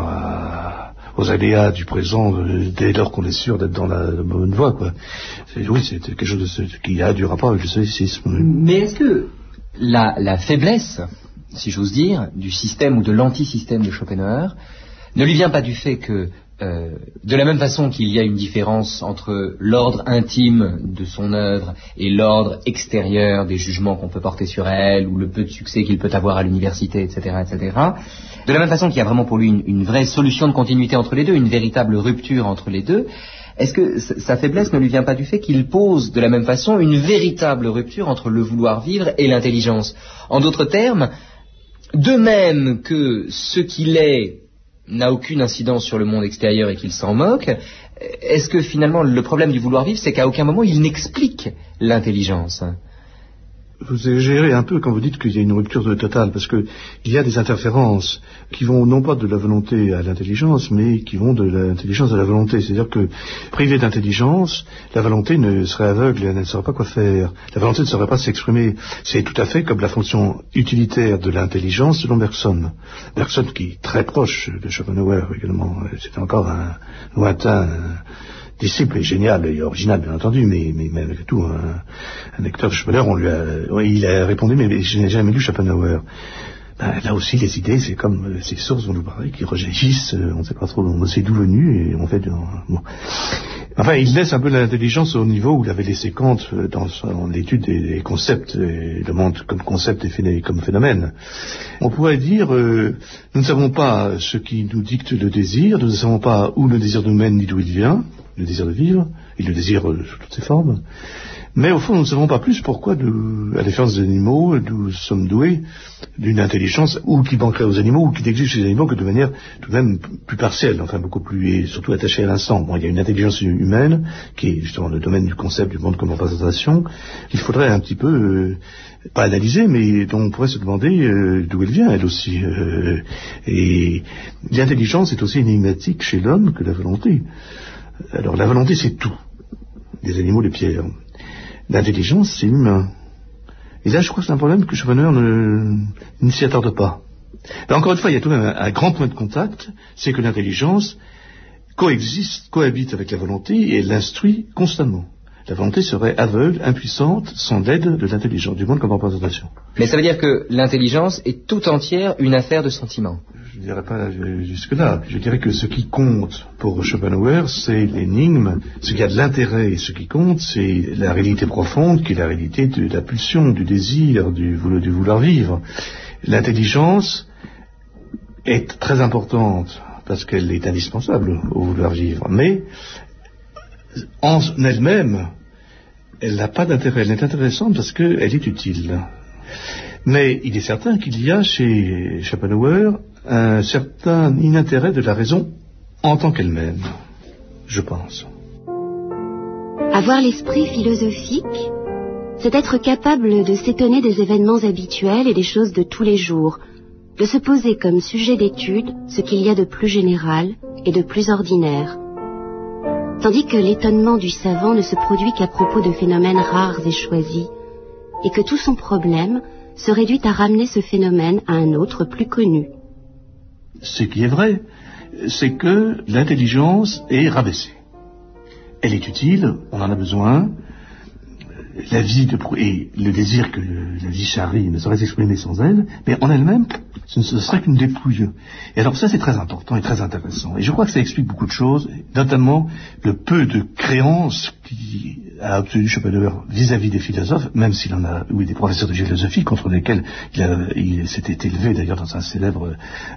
aux aléas du présent dès lors qu'on est sûr d'être dans la bonne voie, quoi. Oui, c'est quelque chose qui a du rapport avec le stoïcisme. Oui. Mais est-ce que la faiblesse, si j'ose dire, du système ou de l'antisystème de Schopenhauer ne lui vient pas du fait que de la même façon qu'il y a une différence entre l'ordre intime de son œuvre et l'ordre extérieur des jugements qu'on peut porter sur elle, ou le peu de succès qu'il peut avoir à l'université, etc., etc., de la même façon qu'il y a vraiment pour lui une vraie solution de continuité entre les deux, une véritable rupture entre les deux, est-ce que sa faiblesse ne lui vient pas du fait qu'il pose de la même façon une véritable rupture entre le vouloir vivre et l'intelligence? En d'autres termes, de même que ce qu'il est n'a aucune incidence sur le monde extérieur et qu'il s'en moque, est-ce que finalement le problème du vouloir vivre, c'est qu'à aucun moment il n'explique l'intelligence? vous exagérez un peu quand vous dites qu'il y a une rupture totale, parce que il y a des interférences qui vont non pas de la volonté à l'intelligence, mais qui vont de l'intelligence à la volonté. C'est-à-dire que, privée d'intelligence, la volonté serait aveugle et elle ne saurait pas quoi faire. La volonté ne saurait pas s'exprimer. C'est tout à fait comme la fonction utilitaire de l'intelligence selon Bergson. Bergson qui est très proche de Schopenhauer également. C'est encore un lointain disciple et génial et original, bien entendu, mais malgré tout, un lecteur de Schopenhauer, il a répondu, mais je n'ai jamais lu Schopenhauer. Là aussi, les idées, c'est comme ces sources dont je parlais, qui rejaillissent, on ne sait pas trop, on sait d'où venu, et on fait... Bon. Enfin, il laisse un peu l'intelligence au niveau où il avait laissé Kant dans l'étude des concepts, et le monde comme concept et comme phénomène. On pourrait dire, nous ne savons pas ce qui nous dicte le désir, nous ne savons pas où le désir nous mène, ni d'où il vient, le désir de vivre, et le désir sous toutes ses formes. Mais au fond, nous ne savons pas plus pourquoi, à la différence des animaux, nous sommes doués d'une intelligence ou qui manquerait aux animaux ou qui n'existe chez les animaux que de manière tout de même plus partielle, enfin beaucoup plus, et surtout attachée à l'instant. Bon, il y a une intelligence humaine qui est justement le domaine du concept du monde comme représentation, qu'il faudrait un petit peu, pas analyser, mais dont on pourrait se demander d'où elle vient, elle aussi. Et l'intelligence est aussi énigmatique chez l'homme que la volonté. Alors la volonté, c'est tout. Les animaux, les pierres. L'intelligence, c'est humain. Et là, je crois que c'est un problème que Schopenhauer ne s'y attarde pas. Mais encore une fois, il y a tout de même un grand point de contact, c'est que l'intelligence cohabite avec la volonté et elle l'instruit constamment. La volonté serait aveugle, impuissante, sans l'aide de l'intelligence, du monde comme représentation. Mais ça veut dire que l'intelligence est tout entière une affaire de sentiment. Je ne dirais pas jusque-là. Je dirais que ce qui compte pour Schopenhauer, c'est l'énigme. Ce qui a de l'intérêt, ce qui compte, c'est la réalité profonde, qui est la réalité de la pulsion, du désir, du vouloir vivre. L'intelligence est très importante parce qu'elle est indispensable au vouloir vivre. Mais en elle-même, elle n'a pas d'intérêt. Elle est intéressante parce qu'elle est utile. Mais il est certain qu'il y a chez Schopenhauer un certain inintérêt de la raison en tant qu'elle-même, je pense. Avoir l'esprit philosophique, c'est être capable de s'étonner des événements habituels et des choses de tous les jours, de se poser comme sujet d'étude ce qu'il y a de plus général et de plus ordinaire. Tandis que l'étonnement du savant ne se produit qu'à propos de phénomènes rares et choisis, et que tout son problème se réduit à ramener ce phénomène à un autre plus connu. Ce qui est vrai, c'est que l'intelligence est rabaissée. Elle est utile, on en a besoin. La vie et le désir que la vie charrie ne saurait s'exprimer sans elle, mais en elle-même, ce ne serait qu'une dépouille. Et alors ça, c'est très important et très intéressant. Et je crois que ça explique beaucoup de choses, notamment le peu de créance qui a obtenu Schopenhauer vis-à-vis des philosophes, même s'il en a eu des professeurs de philosophie contre lesquels il s'était élevé d'ailleurs dans un célèbre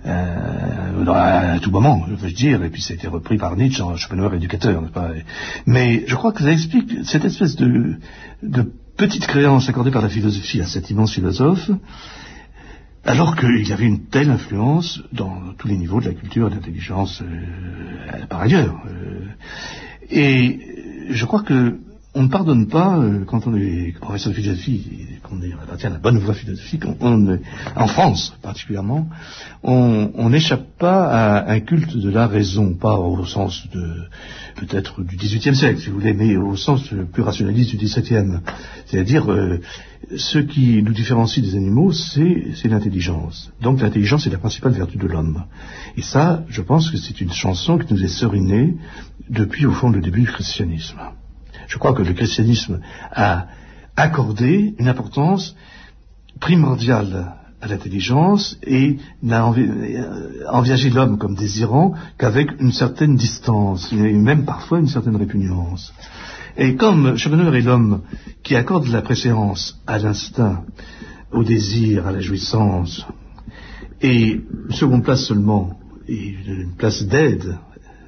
à tout moment, je veux dire, et puis ça a été repris par Nietzsche en Schopenhauer éducateur, n'est-ce pas? Mais je crois que ça explique cette espèce de petite créance accordée par la philosophie à cet immense philosophe, alors qu'il avait une telle influence dans tous les niveaux de la culture et de l'intelligence par ailleurs. Et je crois que on ne pardonne pas, quand on est professeur de philosophie, qu'on appartient à la bonne voie philosophique, en France particulièrement, on n'échappe pas à un culte de la raison, pas au sens peut-être du XVIIIe siècle, si vous voulez, mais au sens plus rationaliste du XVIIe. C'est-à-dire, ce qui nous différencie des animaux, c'est l'intelligence. Donc l'intelligence est la principale vertu de l'homme. Et ça, je pense que c'est une chanson qui nous est serinée depuis, au fond, le début du christianisme. Je crois que le christianisme a accordé une importance primordiale à l'intelligence et n'a envisagé l'homme comme désirant qu'avec une certaine distance, et même parfois une certaine répugnance. Et comme Schopenhauer est l'homme qui accorde la préséance à l'instinct, au désir, à la jouissance, et une seconde place seulement, et une place d'aide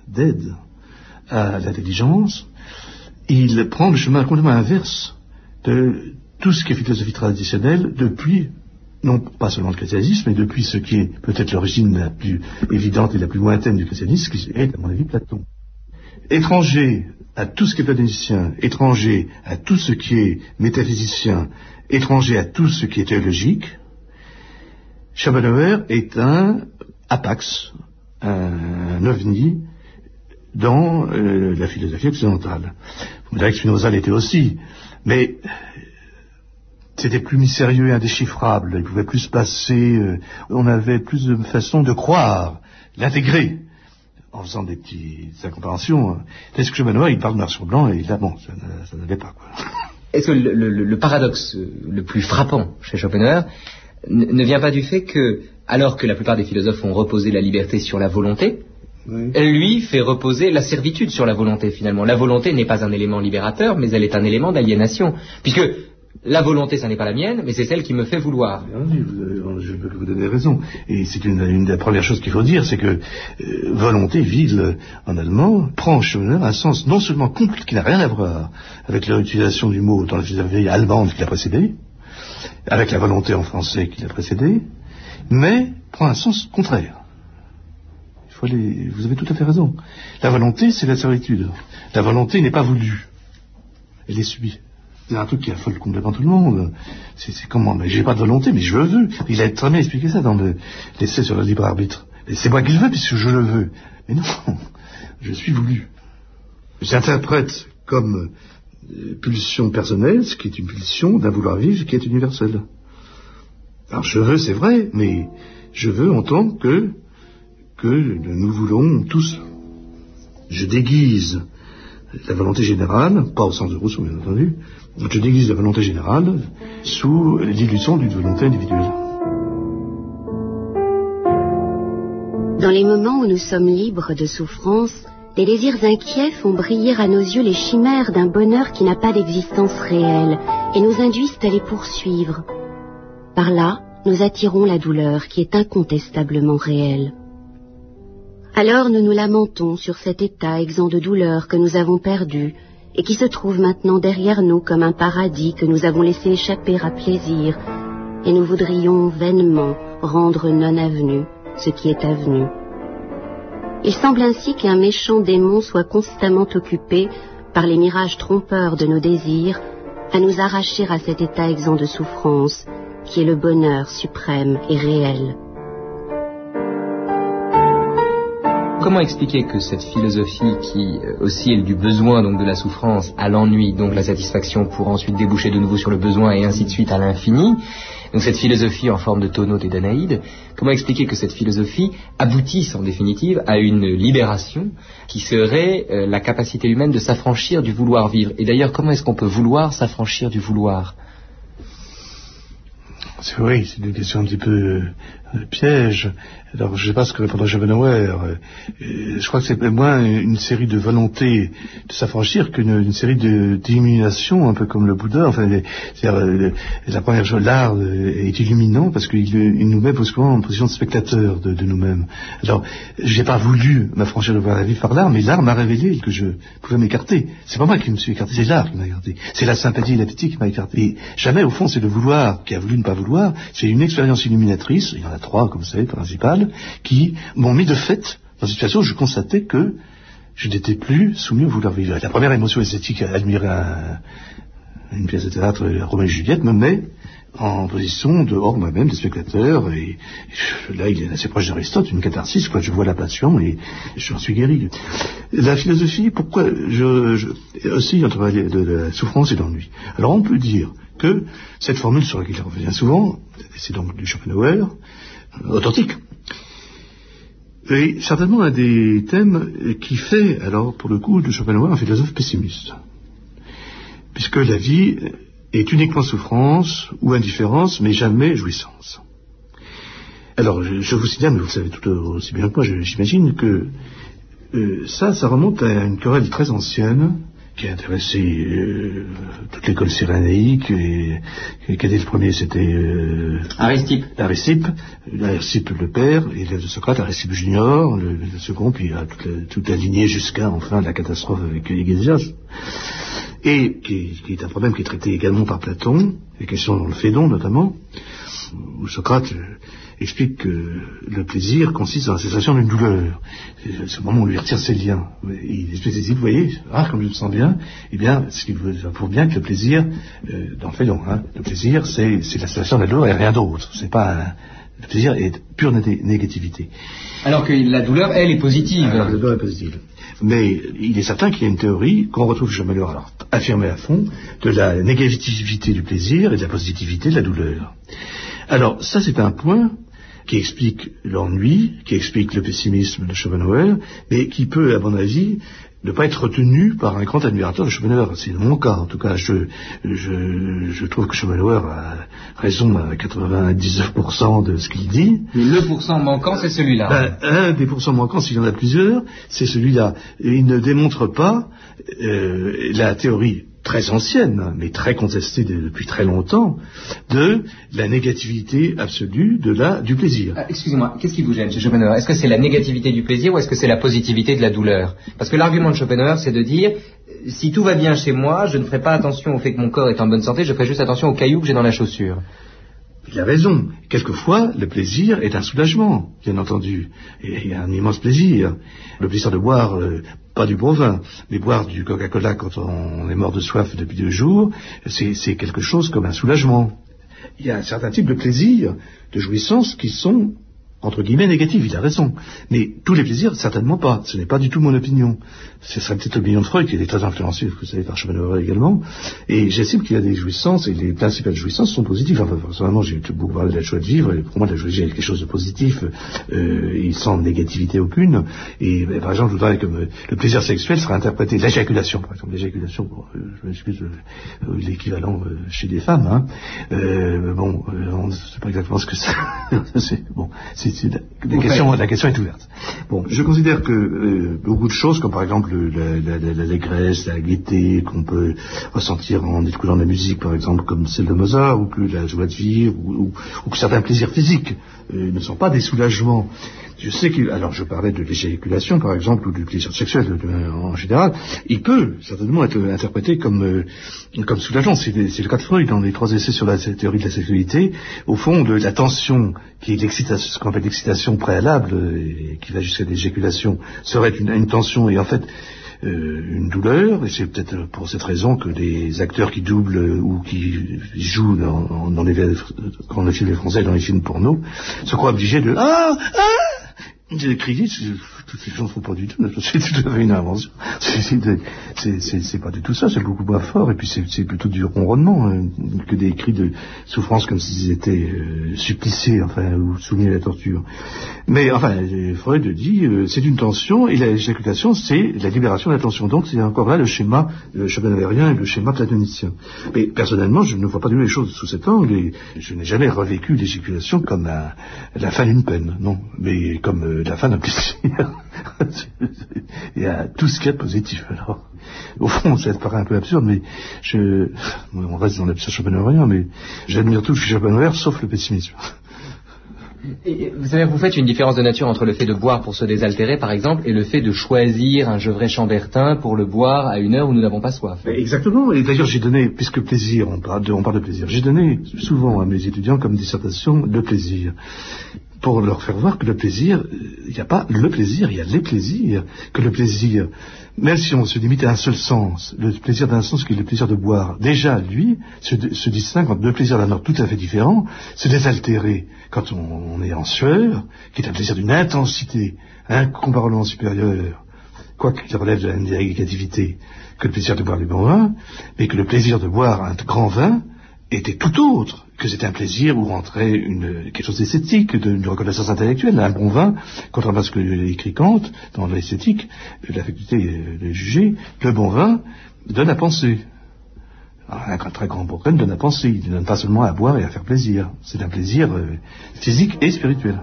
à l'intelligence, il prend le chemin complètement inverse de tout ce qui est philosophie traditionnelle depuis, non pas seulement le christianisme, mais depuis ce qui est peut-être l'origine la plus évidente et la plus lointaine du christianisme, qui est, à mon avis, Platon. Étranger à tout ce qui est platonicien, étranger à tout ce qui est métaphysicien, étranger à tout ce qui est théologique, Schopenhauer est un apax, un ovni dans la philosophie occidentale. Vous direz que Spinoza l'était aussi, mais c'était plus mystérieux et indéchiffrable. Il pouvait plus se passer, on avait plus de façons de croire, l'intégrer, en faisant des petites incompréhensions. Est-ce que Schopenhauer, il parle noir sur blanc, et là, bon, ça n'allait pas, quoi. Est-ce que le paradoxe le plus frappant chez Schopenhauer ne vient pas du fait que, alors que la plupart des philosophes ont reposé la liberté sur la volonté, oui, lui fait reposer la servitude sur la volonté, finalement. La volonté n'est pas un élément libérateur, mais elle est un élément d'aliénation. Puisque la volonté, ça n'est pas la mienne, mais c'est celle qui me fait vouloir. Oui, je peux vous donner raison. Et c'est une des premières choses qu'il faut dire, c'est que volonté, Will, en allemand, prend chez Schopenhauer un sens non seulement complet, qui n'a rien à voir avec l'utilisation du mot dans la philosophie allemande qui l'a précédé, avec la volonté en français qui l'a précédé, mais prend un sens contraire. Vous avez tout à fait raison. La volonté, c'est la servitude. La volonté n'est pas voulue. Elle est subie. C'est un truc qui affole complètement tout le monde. C'est comment, mais j'ai pas de volonté, mais je le veux. Il a très bien expliqué ça dans l'essai sur le libre arbitre. Et c'est moi qui le veux, puisque je le veux. Mais non, je suis voulu. J'interprète comme pulsion personnelle, ce qui est une pulsion d'un vouloir vivre qui est universel. Alors je veux, c'est vrai, mais je veux en tant que nous voulons tous. Je déguise la volonté générale, pas au sens de Rousseau bien entendu, je déguise la volonté générale sous l'illusion d'une volonté individuelle. Dans les moments où nous sommes libres de souffrance, des désirs inquiets font briller à nos yeux les chimères d'un bonheur qui n'a pas d'existence réelle et nous induisent à les poursuivre. Par là, nous attirons la douleur qui est incontestablement réelle. Alors nous nous lamentons sur cet état exempt de douleur que nous avons perdu et qui se trouve maintenant derrière nous comme un paradis que nous avons laissé échapper à plaisir, et nous voudrions vainement rendre non avenu ce qui est avenu. Il semble ainsi qu'un méchant démon soit constamment occupé par les mirages trompeurs de nos désirs à nous arracher à cet état exempt de souffrance qui est le bonheur suprême et réel. Comment expliquer que cette philosophie qui oscille du besoin, donc de la souffrance, à l'ennui, donc la satisfaction, pour ensuite déboucher de nouveau sur le besoin et ainsi de suite à l'infini, donc cette philosophie en forme de tonneau et d'Anaïde, comment expliquer que cette philosophie aboutisse en définitive à une libération qui serait la capacité humaine de s'affranchir du vouloir vivre? Et d'ailleurs, comment est-ce qu'on peut vouloir s'affranchir du vouloir? C'est vrai, c'est une question un petit peu piège. Alors, je ne sais pas ce que répondra Schopenhauer. Je crois que c'est moins une série de volontés de s'affranchir qu'une série d'illumination, un peu comme le Bouddha. Enfin, la première chose, l'art est illuminant parce qu'il nous met brusquement en position de spectateur de nous-mêmes. Alors, j'ai pas voulu m'affranchir de voir la vie par l'art, mais l'art m'a révélé que je pouvais m'écarter. C'est pas moi qui me suis écarté, c'est l'art qui m'a écarté. C'est la sympathie et l'appétit qui m'a écarté. Et jamais, au fond, c'est le vouloir qui a voulu ne pas vouloir. C'est une expérience illuminatrice, il y en a 3, comme vous savez, principales, qui m'ont mis de fait dans une situation où je constatais que je n'étais plus soumis au vouloir vivre. La première émotion esthétique à admirer une pièce de théâtre, Roméo et Juliette, me met en position de hors moi-même, des spectateurs, et là il est assez proche d'Aristote, une catharsis, quoi. Je vois la passion et j'en suis guéri. La philosophie, pourquoi aussi entre la souffrance et l'ennui. Alors on peut dire que cette formule sur laquelle je reviens souvent, c'est donc du Schopenhauer, authentique, est certainement un des thèmes qui fait, alors pour le coup, de Schopenhauer un philosophe pessimiste. Puisque la vie est uniquement souffrance ou indifférence, mais jamais jouissance. Alors, je vous signale, mais vous le savez tout aussi bien que moi, j'imagine que ça remonte à une querelle très ancienne qui a intéressé toute l'école cyrénaïque, et quel est le premier? C'était Aristippe. Aristippe le père, élève de Socrate, Aristippe junior, le second, puis toute la lignée jusqu'à enfin la catastrophe avec Hégésias. Et qui est un problème qui est traité également par Platon, les questions dans le Phédon notamment, où Socrate explique que le plaisir consiste dans la cessation d'une douleur. C'est le moment où on lui retire ses liens. Il explique ceci, vous voyez, comme je me sens bien, eh bien, ce qui prouve bien que le plaisir, dans le fait long, le plaisir, c'est la cessation de la douleur et rien d'autre. C'est pas le plaisir est pure négativité. Alors que la douleur, elle, est positive. La douleur est positive. Mais il est certain qu'il y a une théorie qu'on retrouve chez Schopenhauer affirmée à fond de la négativité du plaisir et de la positivité de la douleur. Alors ça c'est un point qui explique l'ennui, qui explique le pessimisme de Schopenhauer, mais qui peut, à mon avis, ne pas être retenu par un grand admirateur de Schopenhauer. C'est mon cas. En tout cas, je trouve que Schopenhauer a raison à 99% de ce qu'il dit. Mais le pourcent manquant, c'est celui-là. Un des pourcents manquants, s'il y en a plusieurs, c'est celui-là. Il ne démontre pas la théorie très ancienne, mais très contestée depuis très longtemps, de la négativité absolue du plaisir. Excusez-moi, qu'est-ce qui vous gêne chez Schopenhauer? Est-ce que c'est la négativité du plaisir ou est-ce que c'est la positivité de la douleur? Parce que l'argument de Schopenhauer, c'est de dire, si tout va bien chez moi, je ne ferai pas attention au fait que mon corps est en bonne santé, je ferai juste attention aux cailloux que j'ai dans la chaussure. Il a raison. Quelquefois, le plaisir est un soulagement, bien entendu. Et il y a un immense plaisir. Le plaisir de boire, pas du bon vin, mais boire du Coca-Cola quand on est mort de soif depuis 2 jours, c'est quelque chose comme un soulagement. Il y a un certain type de plaisir, de jouissance qui sont, entre guillemets, négatifs. Il a raison. Mais tous les plaisirs, certainement pas. Ce n'est pas du tout mon opinion. Ce serait peut-être l'opinion de Freud, qui est très influencé, vous savez, par Schopenhauer également. Et j'estime qu'il y a des jouissances, et les principales jouissances sont positives. Enfin, personnellement, j'ai beaucoup parlé de la joie de vivre, et pour moi, la joie de vivre est quelque chose de positif, et sans négativité aucune. Et par exemple, je voudrais que le plaisir sexuel serait interprété, l'éjaculation, par exemple, l'éjaculation, je m'excuse, l'équivalent chez les femmes, on ne sait pas exactement ce que c'est. La question est ouverte. Bon, je considère que beaucoup de choses, comme par exemple l'allégresse, la gaieté qu'on peut ressentir en écoutant de la musique, par exemple, comme celle de Mozart, ou que la joie de vivre, ou que certains plaisirs physiques ne sont pas des soulagements. Je sais alors je parlais de l'éjaculation, par exemple, ou du plaisir sexuel en général, il peut certainement être interprété comme soulageant. C'est le cas de Freud dans les 3 essais sur la théorie de la sexualité. Au fond, de la tension, qui est l'excitation, ce qu'on appelle l'excitation préalable, et qui va jusqu'à l'éjaculation, serait une tension, et en fait, une douleur, et c'est peut-être pour cette raison que des acteurs qui doublent ou qui jouent dans quand on filme les Français dans les films porno se croient obligés de j'ai crié, toutes ces choses ne font pas du tout, c'est tout à fait une invention. C'est pas du tout ça, c'est beaucoup moins fort, et puis c'est plutôt du ronronnement, que des cris de souffrance comme s'ils étaient suppliciés, ou soumis à la torture. Mais, Freud dit, c'est une tension, et l'éjaculation, c'est la libération de la tension. Donc, c'est encore là le schéma schopenhauerien et le schéma platonicien. Mais, personnellement, je ne vois pas du tout les choses sous cet angle, et je n'ai jamais revécu l'éjaculation comme la fin d'une peine, non, mais comme la fin d'un plaisir. Il y a tout ce qu'il y a de positif. Alors, au fond, ça paraît un peu absurde, mais on reste dans l'absurde schopenhauerien, mais j'admire tout chez Schopenhauer, sauf le pessimisme. Et vous savez, vous faites une différence de nature entre le fait de boire pour se désaltérer, par exemple, et le fait de choisir un Gevrey Chambertin pour le boire à une heure où nous n'avons pas soif. Exactement. Et d'ailleurs, j'ai donné, puisque plaisir, on parle de plaisir, j'ai donné souvent à mes étudiants comme dissertation le plaisir, pour leur faire voir que le plaisir, il n'y a pas le plaisir, il y a les plaisirs, que le plaisir, même si on se limite à un seul sens, le plaisir d'un sens qui est le plaisir de boire, déjà, lui, se distingue entre 2 plaisirs d'un ordre tout à fait différent, se désaltérer quand on est en sueur, qui est un plaisir d'une intensité incomparablement supérieure, quoiqu'il relève de la négativité, que le plaisir de boire du bon vin, mais que le plaisir de boire un grand vin était tout autre, que c'était un plaisir où rentrait quelque chose d'esthétique, d'une reconnaissance intellectuelle. Un bon vin, contrairement à ce que écrit Kant, dans l'esthétique, la faculté de juger, le bon vin donne à penser. Alors, un très grand bouquin donne à penser, il ne donne pas seulement à boire et à faire plaisir. C'est un plaisir physique et spirituel.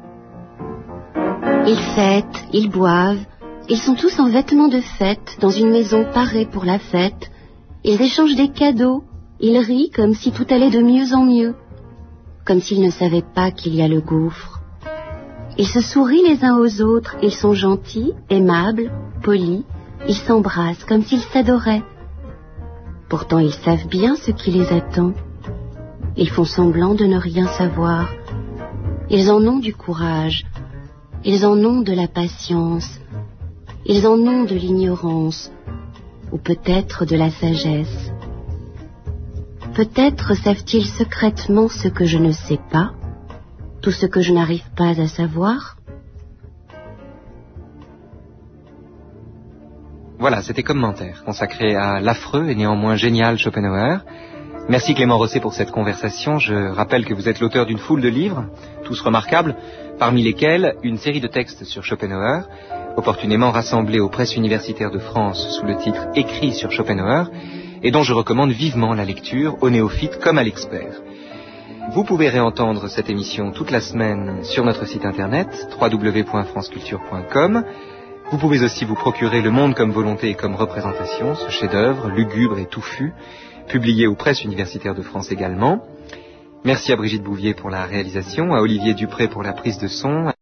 Ils fêtent, ils boivent, ils sont tous en vêtements de fête, dans une maison parée pour la fête. Ils échangent des cadeaux. Ils rient comme si tout allait de mieux en mieux, comme s'ils ne savaient pas qu'il y a le gouffre. Ils se sourient les uns aux autres, ils sont gentils, aimables, polis, ils s'embrassent comme s'ils s'adoraient. Pourtant ils savent bien ce qui les attend. Ils font semblant de ne rien savoir. Ils en ont du courage, ils en ont de la patience, ils en ont de l'ignorance, ou peut-être de la sagesse. Peut-être savent-ils secrètement ce que je ne sais pas, tout ce que je n'arrive pas à savoir. Voilà, c'était Commentaire, consacré à l'affreux et néanmoins génial Schopenhauer. Merci Clément Rosset pour cette conversation. Je rappelle que vous êtes l'auteur d'une foule de livres, tous remarquables, parmi lesquels une série de textes sur Schopenhauer, opportunément rassemblés aux presses universitaires de France sous le titre « Écrits sur Schopenhauer », et dont je recommande vivement la lecture aux néophytes comme à l'expert. Vous pouvez réentendre cette émission toute la semaine sur notre site internet www.franceculture.com. Vous pouvez aussi vous procurer Le Monde comme volonté et comme représentation, ce chef-d'œuvre lugubre et touffu, publié aux presses universitaires de France également. Merci à Brigitte Bouvier pour la réalisation, à Olivier Dupré pour la prise de son,